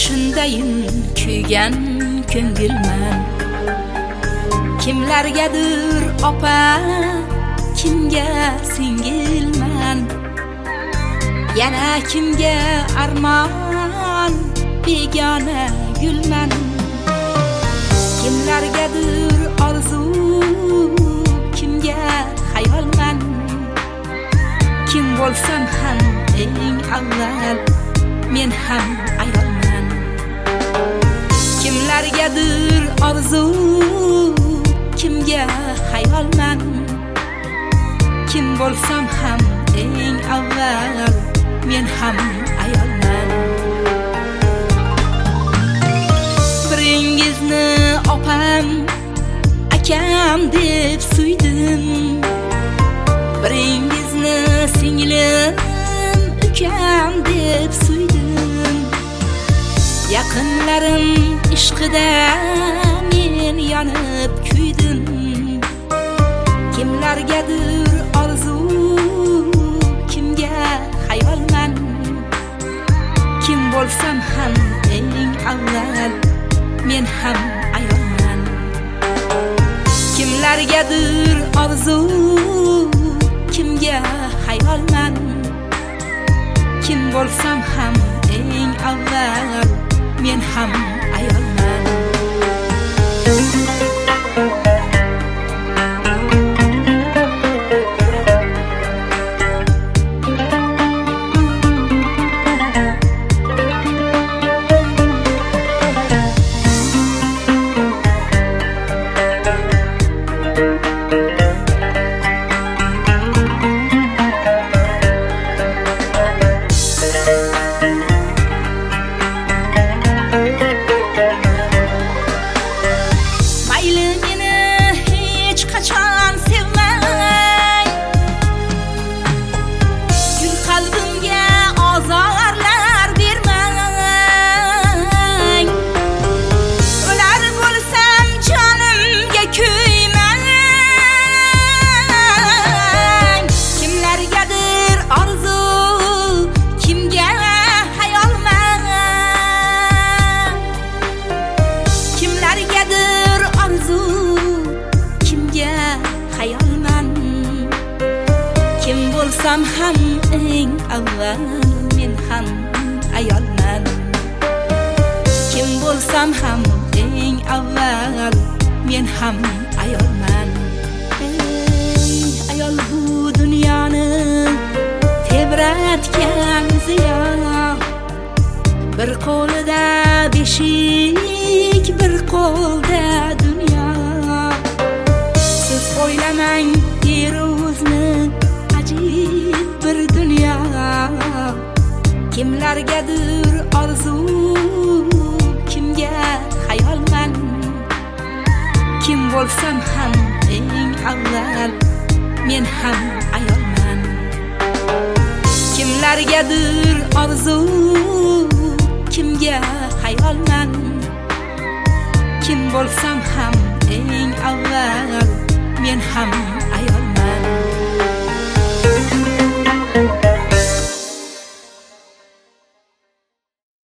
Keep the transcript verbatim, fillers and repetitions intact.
shundayin kuygan ko'ngilman. Kimlargadir opa, kimga singilman. Yana kimga armon, begona gulman. Kimlargadir orzu, kimga xayolman. Kim bo'lsam ham eng avval men ham ayolman. Kimlargadir orzu, kimga xayolman. Kim bo'lsam ham eng avval men ham ayolman. Biringizni opam, akam deb suydim. Biringizni singlim, ukam deb suydim. Yaqinlarim ishqida men yonib kuydim. Kimlargadir orzu, kimga xayolman. Kim bo'lsam ham eng avval men ham ayolman. Kimlargadir orzu, kimga xayolman. Kim bo'lsam ham eng avval men ham ayolman. Kim bo'lsam ham eng avval men ham ayolman. Kim bo'lsam ham eng avval men ham ayolman. Ey ayol, bu dunyoni tebratgan ziyo. Bir qo'lida beshik, bir qo'lda dunyo. Siz o'ylamang yeruzni ajib bir dunyo. Kimlargadir orzu, kimga xayolman. Kim bo'lsam ham eng avval men ham ayolman. Kimlargadir orzu, kimga xayolman. Kim bo'lsam ham eng avval men ham ayolman.